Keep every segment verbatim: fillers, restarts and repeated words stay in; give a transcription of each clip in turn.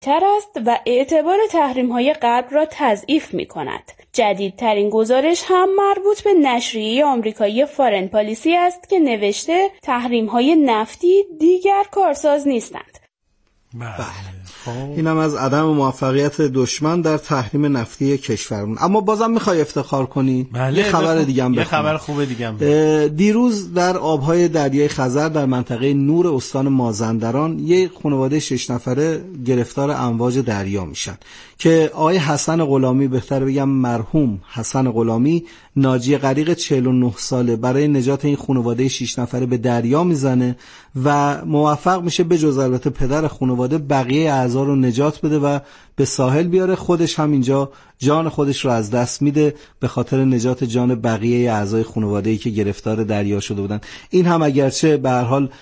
تر است و اعتبار تحریم‌های غرب را تضعیف می‌کند. جدیدترین گزارش هم مربوط به نشریه آمریکایی فارن پالیسی است که نوشته تحریم‌های نفتی دیگر کارساز نیستند. بله. اینم از عدم موفقیت دشمن در تحریم نفتی کشورمون. اما بازم میخوای افتخار کنی؟ بله، یه خبر دیگه هم یه بخونم. خبر خوبه دیگه هم. دیروز در آبهای دریای خزر در منطقه نور استان مازندران یک خانواده شش نفره گرفتار امواج دریا میشن که آقای حسن غلامی، بهتر بگم مرحوم حسن غلامی، ناجی غریق چهل و نه ساله، برای نجات این خانواده شش نفره به دریا میزنه و موفق میشه به جز البته پدر خانواده بقیه اعضا رو نجات بده و به ساحل بیاره. خودش هم اینجا جان خودش رو از دست میده به خاطر نجات جان بقیه اعضای خانواده‌ای که گرفتار دریا شده بودن. این هم اگرچه به هر حال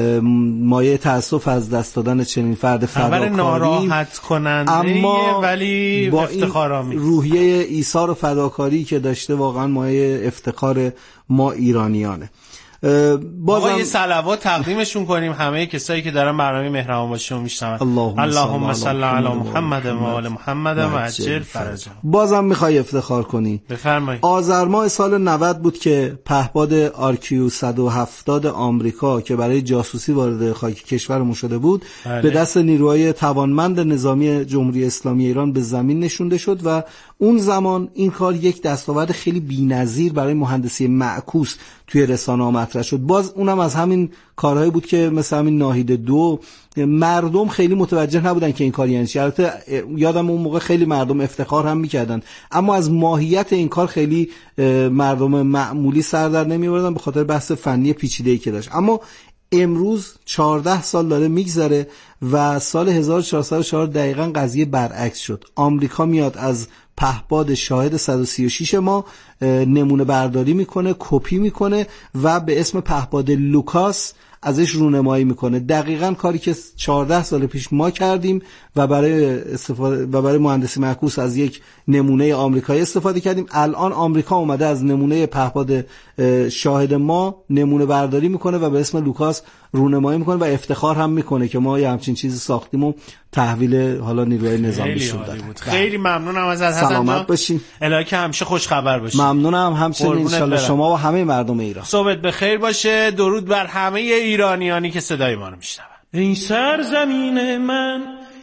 مایه تأسف از دست دادن چنین فرد فداکاری، خبر ناراحت کننده، اما ولی افتخارآمیز، روحیه ایثار و فداکاری که داشته واقعا مایه افتخار ما ایرانیانه. بازم یه صلوات تقدیمشون کنیم همه کسایی که دارن برنامه مهربان باشون میشنون. اللهم صل علی محمد و آل محمد و عجل فرجهم. بازم میخوای افتخار کنی؟ بفرمایید. آذر ماه سال نود بود که پهپاد آر کیو صد و هفتاد آمریکا که برای جاسوسی وارد خاک کشورمون شده بود، بله، به دست نیروهای توانمند نظامی جمهوری اسلامی ایران به زمین نشونده شد و اون زمان این کار یک دستاورد خیلی بی‌نظیر برای مهندسی معکوس توی رسانه‌ها مطرح شد. باز اونم از همین کارهایی بود که مثل همین ناهید دو مردم خیلی متوجه نبودن که این کار یعنی چی. البته یادم اون موقع خیلی مردم افتخار هم میکردن، اما از ماهیت این کار خیلی مردم معمولی سر در نمی‌آوردن به خاطر بحث فنی پیچیده‌ای که داشت. اما امروز چهارده سال داره میگذره و سال هزار و چهارصد و چهار دقیقاً قضیه برعکس شد. آمریکا میاد از پهپاد شاهد صد و سی و شش ما نمونه برداری میکنه، کپی میکنه و به اسم پهپاد لوکاس ازش رونمایی میکنه. دقیقاً کاری که چهارده سال پیش ما کردیم و برای استفاده و برای مهندسی معکوس از یک نمونه آمریکایی استفاده کردیم. الان آمریکا اومده از نمونه پهپاد شاهد ما نمونه برداری میکنه و به اسم لوکاس رونمایی میکنه و افتخار هم میکنه که ما یه همچین چیزی ساختیم و تحویل حالا نیروهای نظامی بشیم. خیلی ممنونم از حسن جان. سلامت باشین. الهی که همیشه خوش خبر باشین. ممنونم همچنین ان شاءالله شما و همه مردم ایران. صبحت بخیر باشه. درود بر همه ایرانیانی که صدای ما رو میشنون. این سرزمین من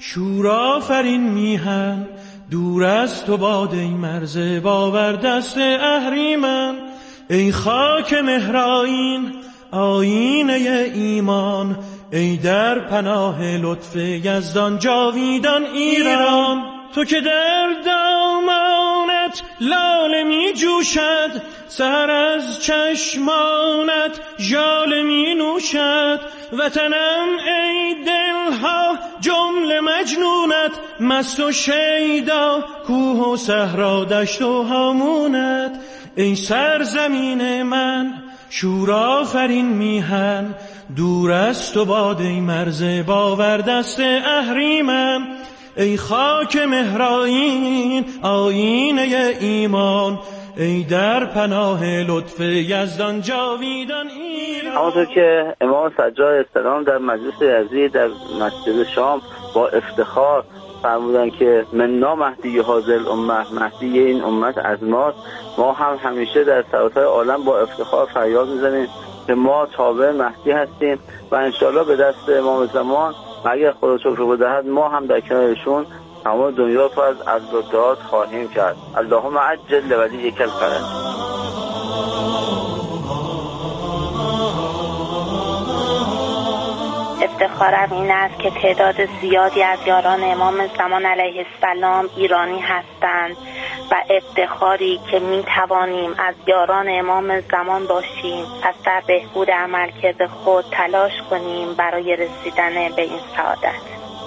شورآفرین میهن، دور از تو باد این مرز باور دست اهریمن. ای خاک مهرآیین آیینه ایمان، ای در پناه لطف یزدان جاویدان ایران. تو که در دامانت لاله می جوشد، سر از چشمانت ژاله می نوشد. وطنم ای دلها جمله مجنونت، مست و شیدا کوه و صحرا دشت و هامونت. ای سرزمین من شورآفرین میهن، دور از تو باد ای مرز باور دست اهریمن. ای خاک مهرآیین آیینه ایمان، ای در پناه لطف یزدان جاویدان ایران. همونطور که امام سجاد السلام در مجلس یزید در مسجد شام با افتخار فرمودن که منا مهدی هذه الامه، مهدی این امت از ماست، ما هم همیشه در سراسر عالم با افتخار فریاد میزنیم که ما تابع مهدی هستیم و انشالله به دست امام زمان اگر خدا شکر بدهد ما هم در کنارشون تمام دنیا رو از عرض و داد خواهیم کرد. اللهم عجل لولیک الفرج. افتخارم این است که تعداد زیادی از یاران امام زمان علیه السلام ایرانی هستند و افتخاری که می توانیم از یاران امام زمان باشیم. پس در بهبود عملکرد خود تلاش کنیم برای رسیدن به این سعادت.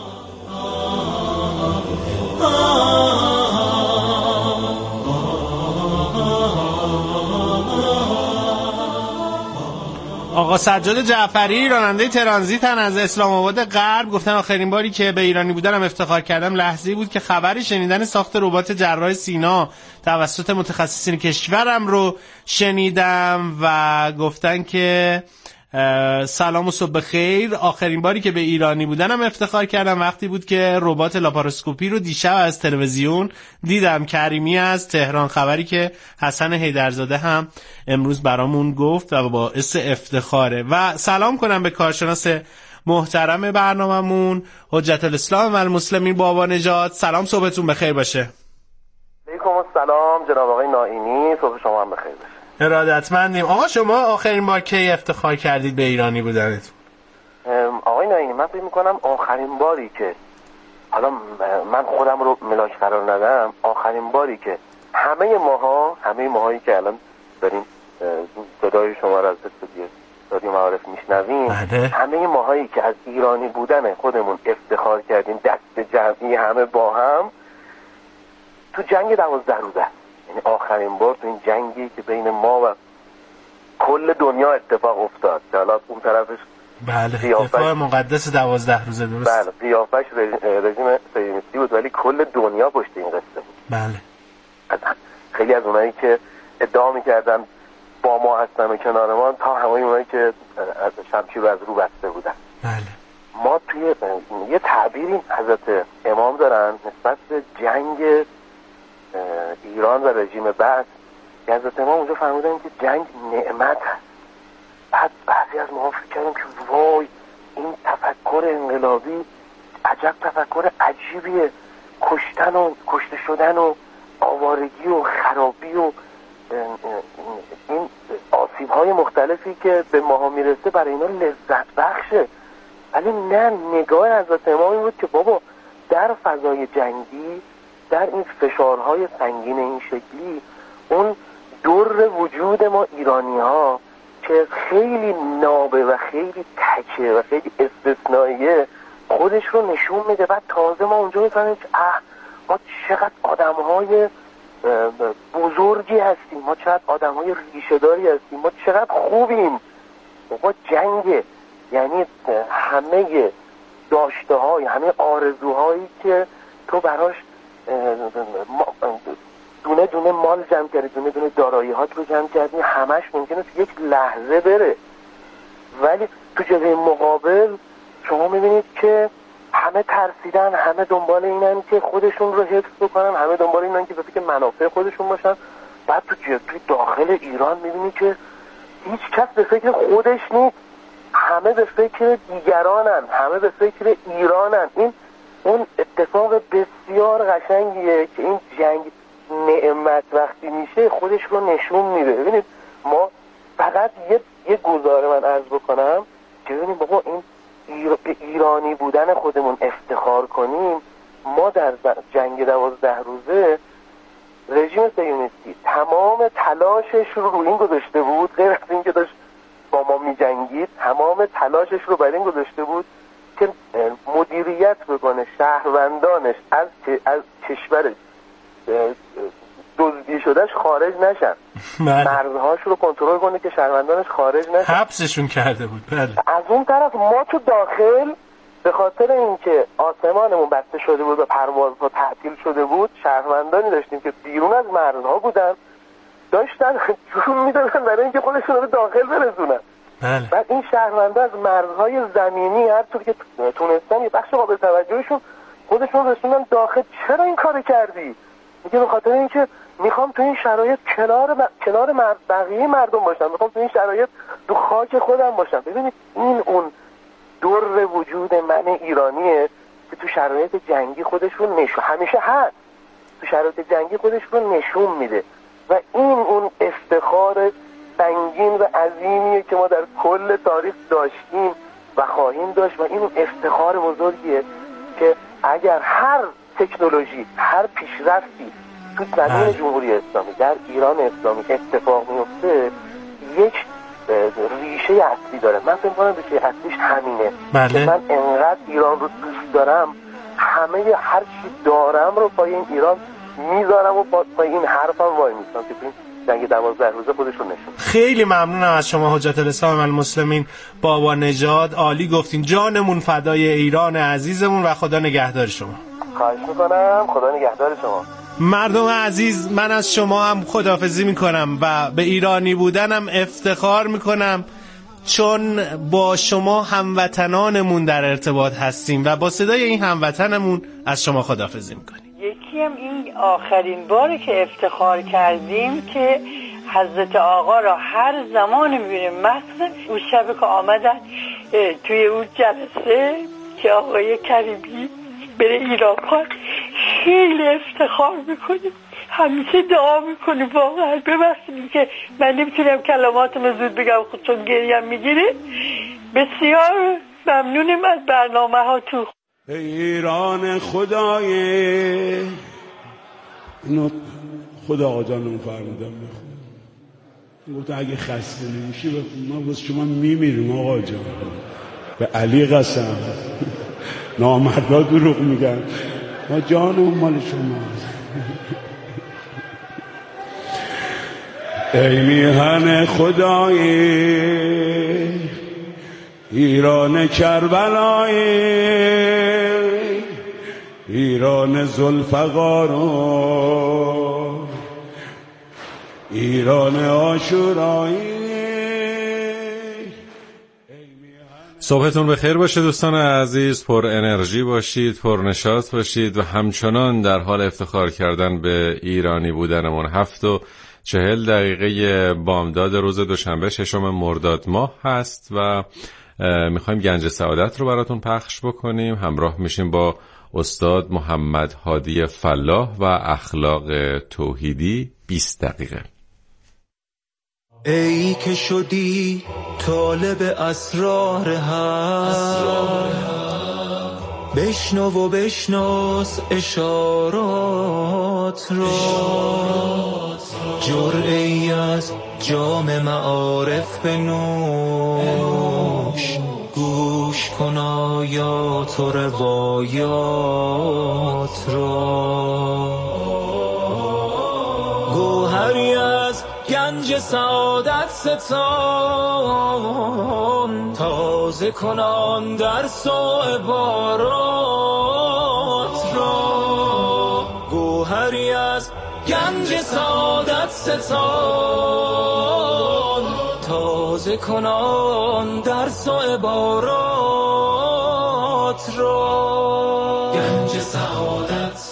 آقا سجاد جعفری راننده ترانزیتن از اسلام آباد غرب، گفتن آخرین باری که به ایرانی بودنم افتخار کردم لحظه‌ای بود که خبری شنیدن ساخت ربات جراح سینا توسط متخصصین کشورم رو شنیدم و گفتن که سلام و صبح بخیر. آخرین باری که به ایرانی بودنم افتخار کردم وقتی بود که ربات لاپاراسکوپی رو دیشب از تلویزیون دیدم. کریمی از تهران، خبری که حسن حیدرزاده هم امروز برامون گفت و باعث افتخاره. و سلام کنم به کارشناس محترم برنامه‌مون حجت الاسلام و المسلمین بابا نژاد. سلام، صبحتون بخیر باشه. علیکم السلام جناب آقای نائینی، صبح شما هم بخیر باشه. ارادتمندیم. آقا شما آخرین بار کی افتخار کردید به ایرانی بودنتون؟ آقای نائینی من فکر می‌کنم آخرین باری که حالا من خودم رو ملاک قرار ندم، آخرین باری که همه ماها همه ماهایی که الان داریم صدای شما رو از استودیو رادیو معارف میشنویم، همه ماهایی که از ایرانی بودن خودمون افتخار کردیم دست جمعی همه با هم تو جنگ دوازده روزه، یعنی آخرین بار تو این جنگی که بین ما و کل دنیا اتفاق افتاد که حالا اون طرفش بله دفاع مقدس دوازده روزه، درست؟ بله قیافش رژیم صهیونیستی بود ولی کل دنیا پشت این قصه بود. بله از خیلی از اونایی که ادعا میکردن با ما هستن و کنار ما تا همه اونایی که از شمشیر رو از رو بسته بودن. بله ما توی یه تعبیری حضرت امام دارن نسبت به جنگ ایران و رژیم بعد که حضرت امام اونجا فرمودن که جنگ نعمت هست. بعد بعضی از ما فکر کردیم که وای این تفکر انقلابی عجب تفکر عجیبیه، کشتن و کشته شدن و آوارگی و خرابی و این آسیب های مختلفی که به ماها میرسه برای اینا لذت بخشه. ولی نه، نگاه حضرت امام این بود که بابا در فضای جنگی، در این فشارهای سنگین این شکلی، اون در وجود ما ایرانی ها که خیلی نابه و خیلی تکه و خیلی استثنائیه خودش رو نشون میده. بعد تازه ما اونجا میفهمیم که اه ما چقدر آدم های بزرگی هستیم، ما چقدر آدم های ریشه داری هستیم، ما چقدر خوبیم. ما جنگه یعنی همه داشته های همه آرزوهایی که تو براش دونه دونه مال جمع کردی، دونه دونه دارایی هات رو جمع کردی، همش ممکنه تو یک لحظه بره. ولی تو جبهه مقابل شما میبینید که همه ترسیدن، همه دنبال اینن که خودشون رو حفظ بکنن، همه دنبال اینن که به فکر منافع خودشون باشن. بعد تو جبهه داخل ایران میبینید که هیچ کس به فکر خودش نیست، همه به فکر دیگرانن، همه به فکر ایرانن. این اون اتفاق بسیار قشنگیه که این جنگ نعمت وقتی میشه خودش رو نشون میده. ببینید ما فقط یه یه گزاره من عرض بکنم که ببینید بابا این ایر... به ایرانی بودن خودمون افتخار کنیم. ما در جنگ دوازده روزه رژیم صهیونیستی تمام تلاشش رو رو این گذاشته بود، غیر از این که داشت با ما میجنگید، تمام تلاشش رو بر این گذاشته بود که مدیریت بکنه شهروندانش از از کشورش دزدی شدهش خارج نشن، مرزهاش رو کنترل کنه که شهروندانش خارج نشن. حبسشون کرده بود. بله. از اون طرف ما تو داخل به خاطر اینکه آسمانمون بسته شده بود و پروازها تعطیل شده بود، شهروندانی داشتیم که بیرون از مرزها بودن، داشتن جون میدادن برای اینکه خودشون رو به داخل برسونن. بله. بعد این شهروندا از مرزهای زمینی هر طور که تونستن یه بخش قابل توجهشون خودشون رسوندن داخل. چرا این کار کردی؟ میگه به خاطر اینکه میخوام تو این شرایط کنار ب... کنار مرد... بقیه مردم باشم، میخوام تو این شرایط تو خاک خودم باشم. ببینید این اون در وجود من ایرانیه که تو شرایط جنگی خودش رو نشون همیشه هست، تو شرایط جنگی خودش رو نشون میده و این اون افتخار سنگین و عظیمیه که ما در کل تاریخ داشتیم و خواهیم داشت و این اون افتخار بزرگیه که اگر هر تکنولوژی، هر پیشرفتی تو زمین جمهوری اسلامی در ایران اسلامی اتفاق میفته یک ریشه اصلی داره. من فکر می‌کنم ریشه اصلیش همینه بله. که من انقدر ایران رو دوست دارم، همه هر چی دارم رو پای این ایران میذارم و پای این حرفم وای میستم که این جنگ دوازده روزه خودشون نشون. خیلی ممنونم از شما حجت الاسلام و المسلمین بابا نژاد، عالی گفتین. جانمون فدای ایران عزیزمون و خدا نگهدار شما. خواهش میکنم، خدا نگهدار شما. مردم عزیز، من از شما هم خداحافظی میکنم و به ایرانی بودنم افتخار میکنم. چون با شما هموطنانمون در ارتباط هستیم و با صدای این هموطنمون از شما خداحافظی میکنیم. یکی هم این آخرین باری که افتخار کردیم که حضرت آقا را هر زمان میبینیم، مثلا اون شب که آمدن توی اون جلسه که آقای کریمی بره ایران، خیلی افتخار میکنیم، همیشه دعا میکنیم. واقعا ببخشید که من نمیتونم کلماتم زود بگم خودتون گریم میگیره. بسیار ممنونیم از برنامه ها. تو ایران خدای اینو خدا آقا جانم فرمودم بخون، گفت اگه خسته نمیشی ما بس شما میمیریم آقا جان. به علی قسم نامردا دروغ میگن، ما جانم مال شما. ای میهن خدای ایران کربلای، ایران ذوالفقار و ایران عاشورایی. صبحتون بخیر باشه دوستان عزیز، پر انرژی باشید، پر نشاط باشید و همچنان در حال افتخار کردن به ایرانی بودنمون. هفت و چهل دقیقه بامداد روز دوشنبه ششم مرداد ماه هست و میخوایم گنج سعادت رو براتون پخش بکنیم. همراه میشیم با استاد محمد هادی فلاح و اخلاق توحیدی. بیست دقیقه. ای که شدی طالب اسرار حق، بشنو و بشناس اشارات را، جرعه‌ای از جام معارف بنوش، گوش کن آیات و روایات را، گوهری از گنج سعادت ستان، تازه کنان در سو عبارات را، گوهری از گنج سعادت ستان، تازه کنان در سو عبارات را. گنج سعادت.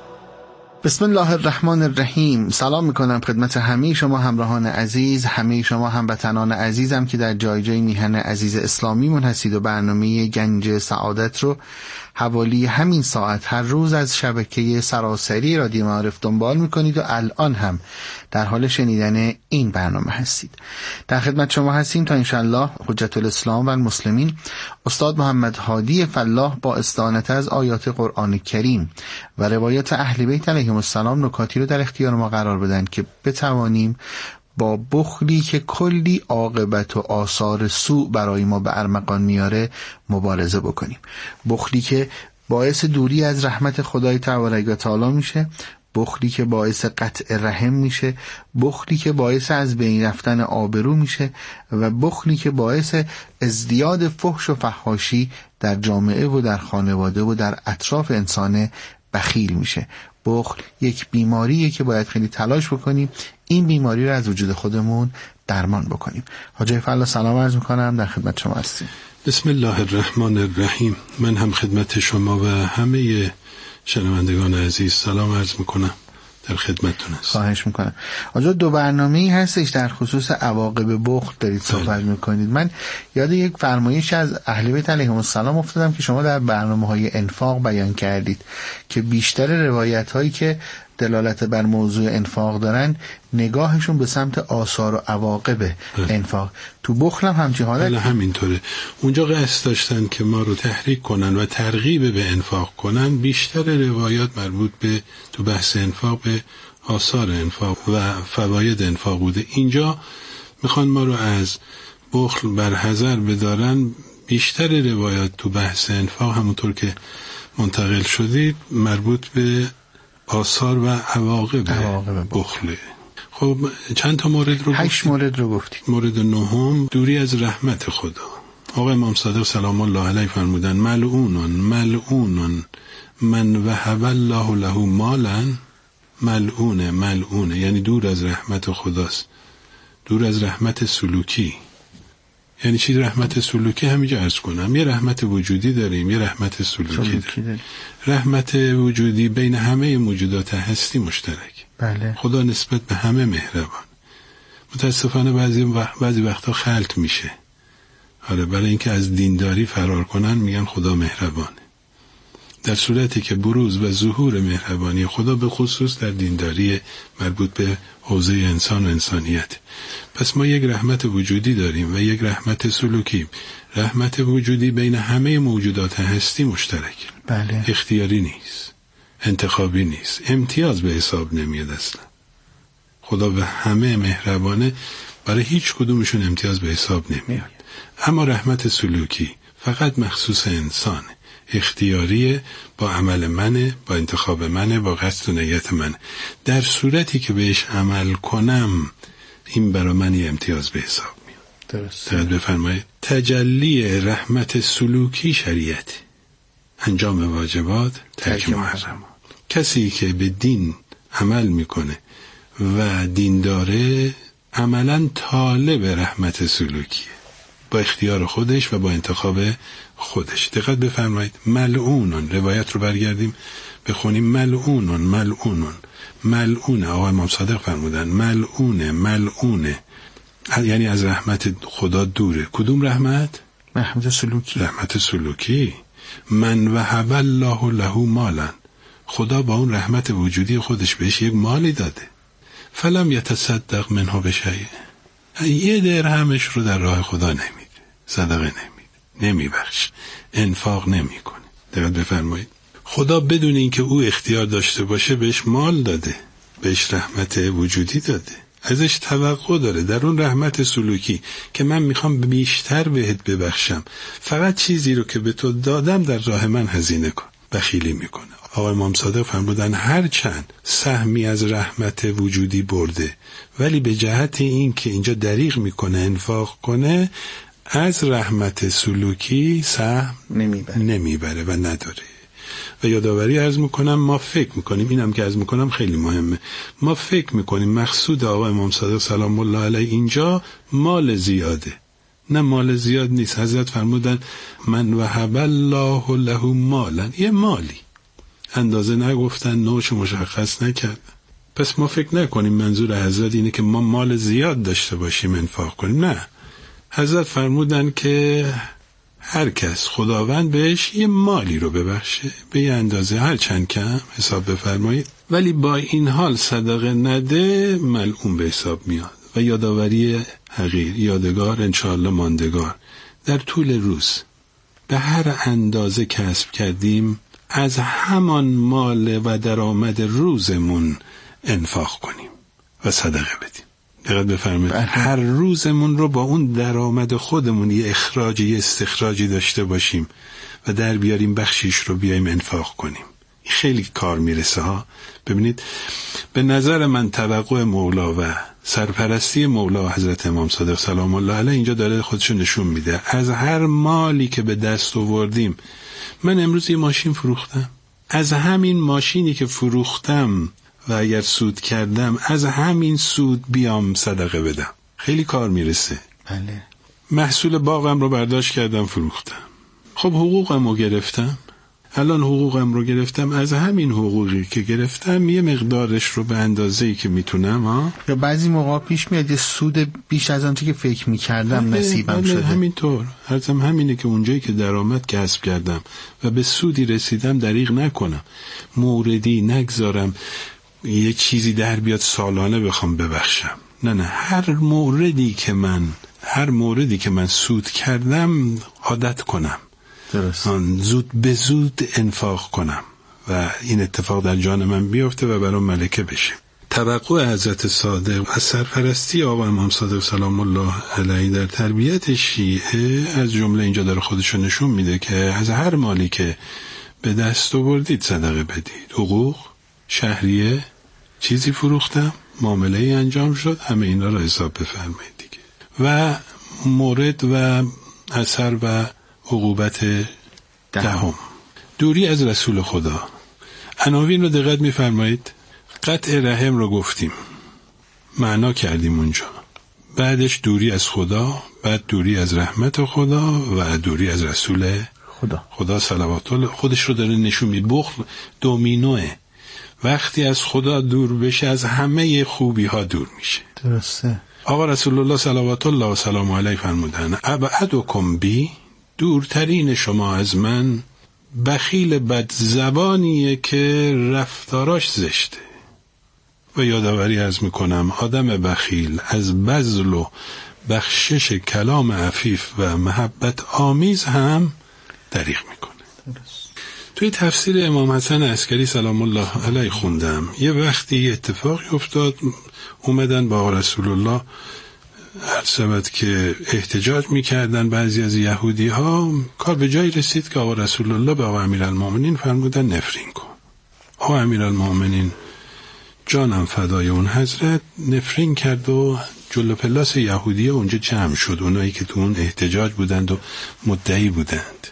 بسم الله الرحمن الرحیم. سلام میکنم خدمت همه شما همراهان عزیز، همه شما هموطنان عزیزم که در جای جای میهن عزیز اسلامیمون هستید و برنامه گنج سعادت رو حوالی همین ساعت هر روز از شبکه سراسری رادیو معارف دنبال میکنید و الان هم در حال شنیدن این برنامه هستید. در خدمت شما هستیم تا انشالله حجت الاسلام و المسلمین استاد محمد هادی فلاح با استعانت از آیات قرآن کریم و روایات اهل بیت علیهم السلام نکاتی رو در اختیار ما قرار بدن که بتوانیم با بخلی که کلی عاقبت و آثار سوء برای ما به ارمغان میاره مبارزه بکنیم. بخلی که باعث دوری از رحمت خدای تعالی و تعالی میشه، بخلی که باعث قطع رحم میشه، بخلی که باعث از بین رفتن آبرو میشه و بخلی که باعث ازدیاد فحش و فحاشی در جامعه و در خانواده و در اطراف انسان بخیل میشه. بخل یک بیماریه که باید خیلی تلاش بکنیم این بیماری رو از وجود خودمون درمان بکنیم. حاجی فلاح سلام عرض میکنم، در خدمت شما هستیم. بسم الله الرحمن الرحیم. من هم خدمت شما و همه شنوندگان عزیز سلام عرض میکنم، در خدمتتون هستم. خواهش میکنم. آجا دو برنامه‌ای هستش در خصوص عواقب بخل دارید صحبت میکنید. من یاد یک فرمایش از اهل بیت علیهم السلام افتادم که شما در برنامه‌های انفاق بیان کردید که بیشتر روایت‌هایی که دلالت بر موضوع انفاق دارن نگاهشون به سمت آثار و عواقب انفاق. تو بخل هم همچین حالت همینطوره. اونجا قصد داشتن که ما رو تحریک کنن و ترغیب به انفاق کنن. بیشتر روایات مربوط به تو بحث انفاق به آثار انفاق و فواید انفاق بوده. اینجا میخوان ما رو از بخل برحذر بدارن. بیشتر روایات تو بحث انفاق همونطور که منتقل شدید مربوط به آثار و عواقب بخله. خب چند تا مورد رو هشت مورد رو گفتید. مورد نهم دوری از رحمت خدا. آقا امام صادق سلام الله علیه فرمودن ملعونن ملعونن من وهب الله له مالا. ملعونه ملعونه یعنی دور از رحمت خداست، دور از رحمت سلوکی. یعنی چی رحمت سلوکی؟ همینجا عرض کنم، یه رحمت وجودی داریم، یه رحمت سلوکی, سلوکی داریم. رحمت وجودی بین همه موجودات هستی مشترک. بله. خدا نسبت به همه مهربان. متاسفانه بعضی وقت بعضی وقتا خلط میشه. آره، برای اینکه از دینداری فرار کنن میگن خدا مهربانه، در صورتی که بروز و ظهور مهربانی خدا به خصوص در دینداری مربوط به حوزه انسان و انسانیت. پس ما یک رحمت وجودی داریم و یک رحمت سلوکی. رحمت وجودی بین همه موجودات هستی مشترک. بله. اختیاری نیست، انتخابی نیست، امتیاز به حساب نمیاد اصلا. خدا به همه مهربانه، برای هیچ کدومشون امتیاز به حساب نمیاد. اما رحمت سلوکی فقط مخصوص انسانه، اختیاریه، با عمل منه، با انتخاب منه، با قصد و نیت منه. در صورتی که بهش عمل کنم این برای من یه امتیاز به حساب میاد. درست. دقت بفرمایید، تجلی رحمت سلوکی شریعت، انجام واجبات، ترک محرمات. کسی که به دین عمل میکنه و دین داره عملا طالب رحمت سلوکیه، با اختیار خودش و با انتخاب خودش. دقت بفرمایید، ملعونون، روایت رو برگردیم بخونیم، ملعونون ملعونون ملعونه. آقای امام صادق فرمودن ملعونه ملعونه، یعنی از رحمت خدا دوره. کدوم رحمت؟ رحمت سلوکی. رحمت سلوکی. من وهب الله له مالا، خدا با اون رحمت وجودی خودش بهش یک مالی داده، فلم یتصدق منها بشیء، یه درهمش رو در راه خدا نمیده، صدقه نمیده، نمیبخش، انفاق نمیکنه. دقت بفرمایید، خدا بدون اینکه او اختیار داشته باشه بهش مال داده، بهش رحمت وجودی داده، ازش توقع داره در اون رحمت سلوکی که من میخوام بیشتر بهت ببخشم، فقط چیزی رو که به تو دادم در راه من هزینه کن. بخیلی میکنه. آقای امام صادق فرمودن هر چند سهمی از رحمت وجودی برده، ولی به جهت این که اینجا دریغ میکنه انفاق کنه، از رحمت سلوکی سهم نمیبره. نمیبره و نداره. و یادآوری عرض میکنم، ما فکر میکنیم، اینم که عرض میکنم خیلی مهمه، ما فکر میکنیم مقصود آقای امام صادق سلام الله علیه اینجا مال زیاده. نه، مال زیاد نیست. حضرت فرمودن من وهب الله له مالا، یه مالی، اندازه نگفتن، نوعش مشخص نکردن. پس ما فکر نکنیم منظور حضرت اینه که ما مال زیاد داشته باشیم انفاق کنیم. نه، حضرت فرمودن که هر کس خداوند بهش یه مالی رو ببخشه به یه اندازه، هر چند کم حساب بفرمایید، ولی با این حال صدقه نده، ملعون به حساب میاد. و یادآوری حقیر، یادگار، انشاءالله ماندگار، در طول روز به هر اندازه کسب کردیم از همان مال و درآمد روزمون انفاق کنیم و صدقه بدیم. دقت بفرمایید، هر روزمون رو با اون درآمد خودمون یه اخراج، یه استخراجی داشته باشیم و در بیاریم، بخشیش رو بیایم انفاق کنیم. خیلی کار میرسه ها. ببینید، به نظر من توقع مولا و سرپرستی مولا و حضرت امام صادق سلام الله علیه اینجا داره خودشو نشون میده. از هر مالی که به دست آوردیم، من امروز یه ماشین فروختم، از همین ماشینی که فروختم و اگر سود کردم، از همین سود بیام صدقه بدم. خیلی کار میرسه. بله. محصول باغم رو برداشت کردم فروختم، خب حقوقم رو گرفتم، الان حقوقم رو گرفتم، از همین حقوقی که گرفتم یه مقدارش رو به اندازه‌ای که میتونم ها. یا بعضی موقع پیش میاد یه سود بیش از آنچه که فکر میکردم نصیبم شده. همینطور عرضم همینه که اونجایی که درآمد کسب کردم و به سودی رسیدم دریغ نکنم، موردی نگذارم یه چیزی در بیاد سالانه بخوام ببخشم. نه نه، هر موردی که من هر موردی که من سود کردم عادت کنم، درست، زود به زود انفاق کنم و این اتفاق در جان من بیفته و برام ملکه بشه. توقع حضرت صادق و سرپرستی آقا امام صادق سلام الله علیه در تربیت شیعه از جمله اینجا داره خودشو نشون میده که از هر مالی که به دست آوردید صدقه بدید. حقوق، شهریه، چیزی فروختم، معامله ای انجام شد، همه اینا رو حساب بفرمایید دیگه. و مورد و اثر و عقوبت دهم، دوری از رسول خدا. عناوین رو دقت می‌فرمایید. قطع رحم رو گفتیم، معنا کردیم اونجا، بعدش دوری از خدا، بعد دوری از رحمت خدا و دوری از رسول خدا خدا صلوات الله. خودش رو داره نشون میده. بخل دومینوه، وقتی از خدا دور بشه از همه خوبی ها دور میشه. درسته. آقا رسول الله صلوات الله و سلام علیه فرمودن ابعدکم بی، دورترین شما از من بخیل بد زبانیه که رفتاراش زشته. و یادآوری از میکنم آدم بخیل از بذل و بخشش کلام عفیف و محبت آمیز هم دریغ میکنه. درست. توی تفسیر امام حسن عسکری سلام الله علیه خوندم یه وقتی اتفاقی افتاد، اومدن با رسول الله عرض که احتجاج میکردن بعضی از یهودی ها، کار به جایی رسید که آقا رسول الله به آقا امیرالمومنین فرمودن نفرین کن. آقا امیرالمومنین جانم فدای اون حضرت نفرین کرد و جلو پلاس یهودی اونجا جمع شد، اونایی که تو اون احتجاج بودند و مدعی بودند.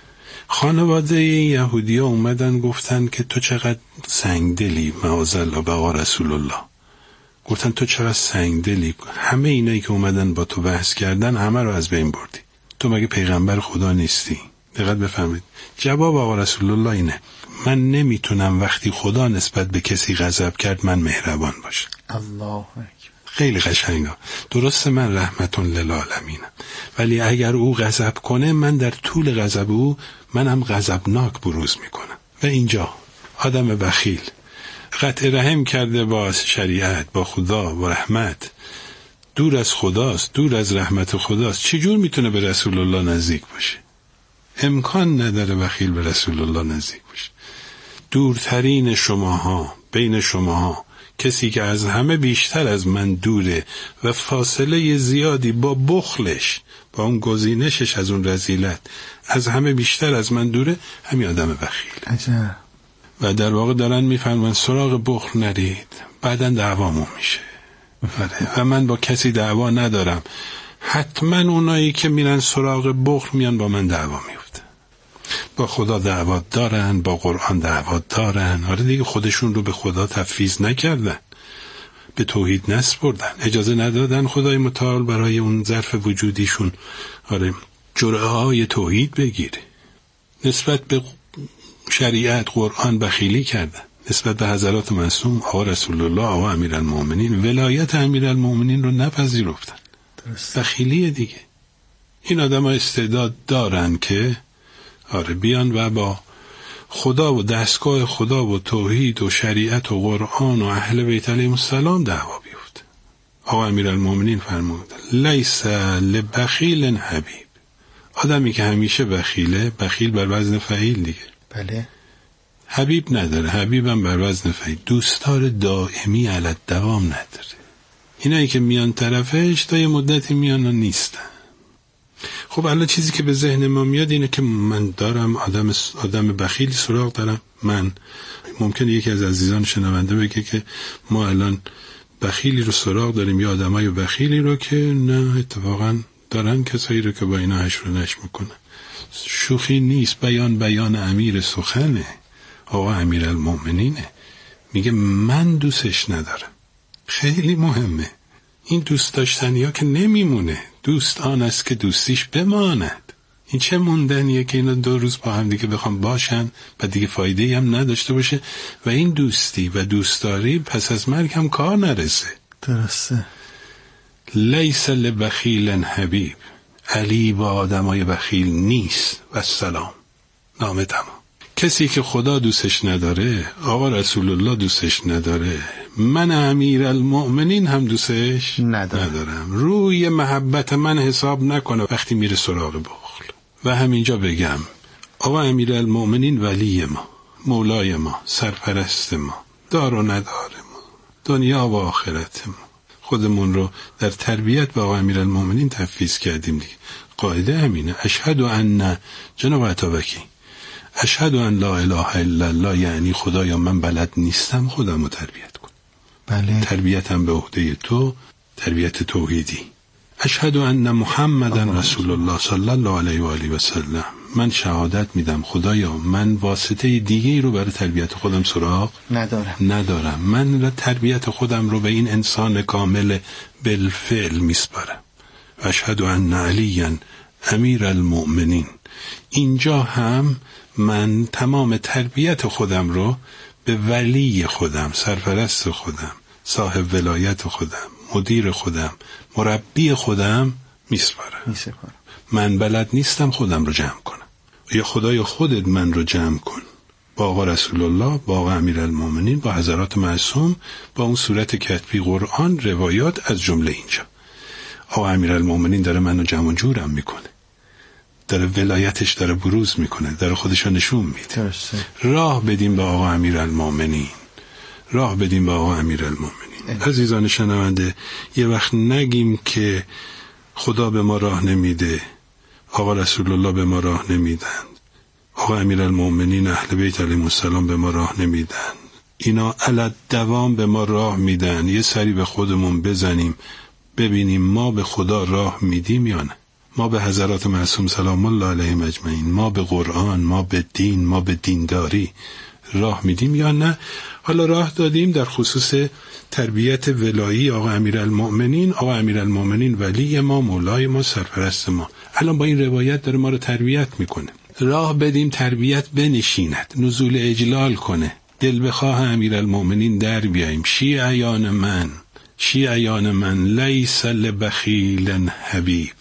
خانواده یهودی ها اومدن گفتن که تو چقدر سنگدلی، معاذالله به آقا رسول الله گفتن تو چقدر سنگدلی، همه اینایی که اومدن با تو بحث کردن همه رو از بین بردی، تو مگه پیغمبر خدا نیستی؟ دقت بفهمید. جواب آقا رسول الله اینه من نمیتونم وقتی خدا نسبت به کسی غضب کرد من مهربان باشم. الله اکبر. خیلی قشنگه. درسته من رحمتون للعالمینم، ولی اگر او غضب کنه من در طول غضب او منم غضبناک بروز میکنم. و اینجا آدم بخیل قطع رحم کرده با شریعت، با خدا و رحمت، دور از خداست، دور از رحمت خداست، چجور میتونه به رسول الله نزدیک باشه؟ امکان نداره بخیل به رسول الله نزدیک باشه. دورترین شماها، بین شماها کسی که از همه بیشتر از من دوره و فاصله زیادی با بخلش، با اون گزینشش از اون رذیلت از همه بیشتر از من دوره، همین آدم بخیل. عجب. و در واقع دارن میفرمان سراغ بخل نرید، بعدن دعوامون میشه. و من با کسی دعوا ندارم، حتما اونایی که میرن سراغ بخل میان با من دعوا میفته. با خدا دعوا دارن، با قرآن دعوا دارن. آره دیگه، خودشون رو به خدا تفویض نکردن، به توحید نسپردن، اجازه ندادن خدای متعال برای اون ظرف وجودیشون آره جرعه های توحید بگیره. نسبت به شریعت قرآن بخیلی کردن، نسبت به حضرات معصوم آقا رسول الله، آقا امیرالمومنین، ولایت امیرالمومنین رو نپذیرفتن. بخیلی دیگه. این آدم ها استعداد دارن که آره بیان و با خدا و دستگاه خدا و توحید و شریعت و قرآن و اهل بیت علیهم السلام دعوا بیفته. آقا امیرالمومنین فرمود لیس لبخیل حبیب، آدمی که همیشه بخیله، بخیل بر وزن فعیل دیگه، بله، حبیب نداره، حبیبم بر وزن فعیل، دوستار دائمی علی دوام نداره. اینایی که میان طرفش تا یه مدتی میان و نیستن. خب الان چیزی که به ذهن ما میاد اینه که من دارم آدم آدم بخیلی سراغ دارم. من ممکنه یکی از عزیزان شنونده بگه که ما الان بخیلی رو سراغ داریم یا آدمای بخیلی رو، که نه، اتفاقا دارن کسایی رو که با اینا هش رو نش میکنن. شوخی نیست، بیان بیان امیر سخنه. آقا امیرالمومنینه میگه من دوستش ندارم. خیلی مهمه این دوست داشتنی ها که نمیمونه. دوست آن است که دوستیش بماند. این چه موندنیه که اینا دو روز با هم دیگه بخوام باشن و دیگه فایده‌ای هم نداشته باشه و این دوستی و دوستداری پس از مرگ هم کار نرسه. درسته. لیس لبخیل حبیب، علی با آدمای بخیل نیست. و سلام، نامه تمام. کسی که خدا دوستش نداره، آقا رسول الله دوستش نداره، من امیرالمومنین هم دوستش ندارم. ندارم. روی محبت من حساب نکنه وقتی میره سراغ بخل. و همینجا بگم آقا امیرالمومنین ولی ما، مولای ما، سرپرست ما، دار و ندار ما، دنیا و آخرت ما. خودمون رو در تربیت با آقا امیرالمومنین تفویض کردیم دیگه. قاعده همینه. اشهد ان جناب عطابکی، اشهد ان لا اله الا الله، یعنی خدایا من بلد نیستم، خودم رو تربیت کن. بله. تربیتم به عهده تو، تربیت توحیدی. اشهد ان محمدن رسول الله صلی الله علیه و آله و سلم، من شهادت میدم خدایا من واسطه دیگه ای رو برای تربیت خودم سراغ ندارم ندارم من تربیت خودم رو به این انسان کامل بالفعل میسپارم. اشهد ان علیاً امیر المؤمنین. اینجا هم من تمام تربیت خودم رو به ولی خودم، سرپرست خودم، صاحب ولایت خودم، مدیر خودم، مربی خودم میسپارم. میسپارم. من بلد نیستم خودم رو جمع کنم. یا خدای خودت من رو جمع کن با آقا رسول الله، با آقا امیرالمومنین، با حضرات معصوم، با اون صورت کتبی قرآن، روایات از جمله اینجا. آقا امیرالمومنین داره منو جمع جورم میکنه، داره ولایتش داره بروز میکنه، داره خودشو نشون میده. راه بدیم به آقا امیرالمومنین، راه بدیم به آقا امیرالمومنین. عزیزان شنونده، یه وقت نگیم که خدا به ما راه نمیده، آقا رسول الله به ما راه نمیدن، آقا امیرالمومنین اهل بیت علیهم السلام به ما راه نمیدن. اینا علت دوام به ما راه میدن. یه سری به خودمون بزنیم ببینیم ما به خدا راه میدیم یا نه. ما به حضرات معصوم سلام الله علیهم اجمعین، ما به قرآن، ما به دین، ما به دینداری راه میدیم یا نه. حالا راه دادیم در خصوص تربیت ولایی آقا امیرالمومنین. آقا امیرالمومنین ولی ما، مولای ما، سرپرست ما. الان با این روایت داره ما رو تربیت میکنه. راه بدیم تربیت بنشیند، نزول اجلال کنه، دل بخواه امیرالمومنین در بیاییم. شیعیان من، شیعیان من لیس لبخیل حبیب.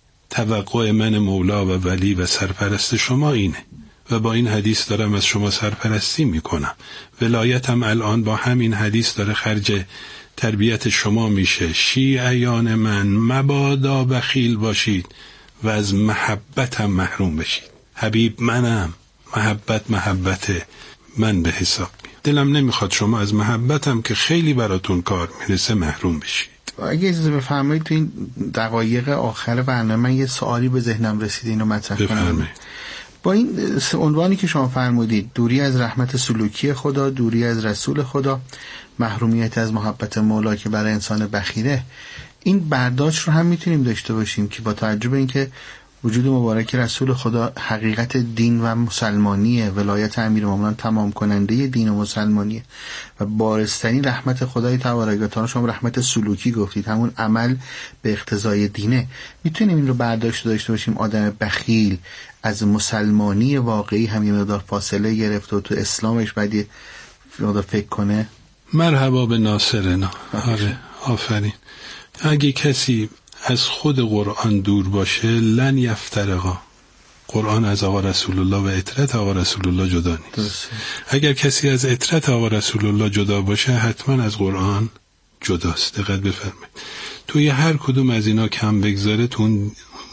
توقع من مولا و ولی و سرپرست شما اینه و با این حدیث دارم از شما سرپرستی میکنم. ولایتم الان با همین حدیث داره خرج تربیت شما میشه. شیعیان من مبادا بخیل باشید و از محبتم محروم بشید. حبیب منم، محبت محبت من به حساب میاد. دلم نمیخواد شما از محبتم که خیلی براتون کار میرسه محروم بشید. اگه اجازه بفرمایید تو این دقایق آخر برنامه من یه سوالی به ذهنم رسید، اینو مطرح کنم. با این عنوانی که شما فرمودید، دوری از رحمت سلوکی خدا، دوری از رسول خدا، محرومیت از محبت مولا که برای انسان بخیله، این برداشت رو هم میتونیم داشته باشیم که با توجه به اینکه وجود مبارک رسول خدا حقیقت دین و مسلمانیه، ولایت امیرالمومنین تمام کننده دین و مسلمانیه و بارسترین رحمت خدای تبارک و تعالی، شما رحمت سلوکی گفتید، همون عمل به اقتضای دینه. میتونیم این رو برداشت داشته باشیم آدم بخیل از مسلمانی واقعی هم یه مقدار فاصله گرفته و تو اسلامش بعد یه مقدار فکر کنه؟ مرحبا به ناصرنا. آره آفرین. اگه کسی از خود قرآن دور باشه لن یفترقا. قرآن از آقا رسول الله و اطرت آقا رسول الله جدا نیست. اگر کسی از اطرت آقا رسول الله جدا باشه حتما از قرآن جداست. دقت بفرمایید. توی هر کدوم از اینا کم بگذاره، تو اون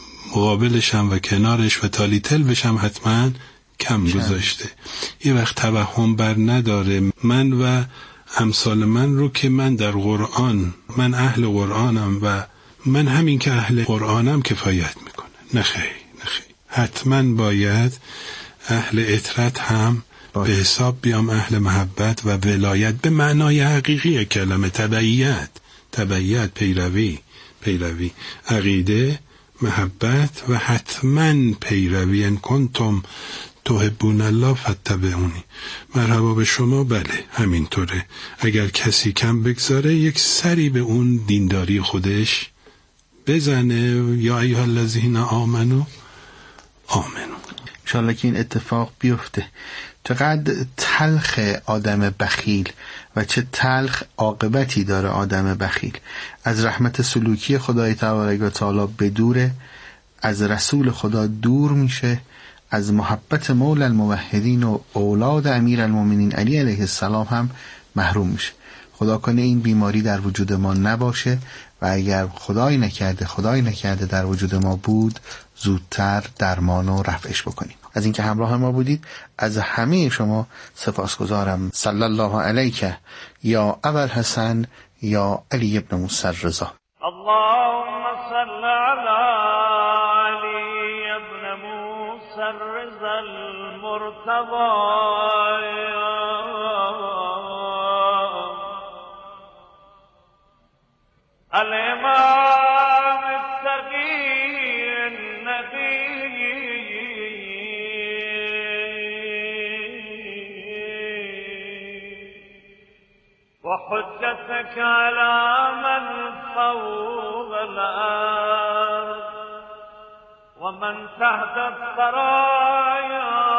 مقابلش هم و کنارش و تالی تلوش هم حتما کم گذاشته. یه وقت توهم بر نداره من و امثال من رو که من در قرآن، من اهل قرآنم و من همین که اهل قرآنم کفایت میکنه. نخیر نخیر، حتما باید اهل اطرت هم باید به حساب بیام، اهل محبت و ولایت به معنای حقیقی کلمه، تبعیت تبعیت پیروی پیروی عقیده، محبت و حتما پیروی. ان کنتم تحبون الله فاتبعونی. مرحبا به شما. بله همینطوره. اگر کسی کم بگذاره یک سری به اون دینداری خودش بزنه. یا ایها الذین آمنو آمنو. انشالله که این اتفاق بیفته. چقدر تلخ آدم بخیل و چه تلخ عاقبتی داره آدم بخیل. از رحمت سلوکی خدای تبارک و تعالی بدوره، از رسول خدا دور میشه، از محبت مولا الموحدین و اولاد امیرالمومنین علی علیه السلام هم محروم میشه. خدا کنه این بیماری در وجود ما نباشه و اگر خدای نکرده خدای نکرده در وجود ما بود، زودتر درمان و رفعش بکنیم. از اینکه همراه ما بودید از همه شما سپاسگزارم. صلی الله علیک یا ابوالحسن یا علی ابن موسی الرضا. اللهم صل علی علی ابن موسی الرضا المرتضی الامام التقی النقی وحجتك على من فوق الأرض ومن تحت الثرايا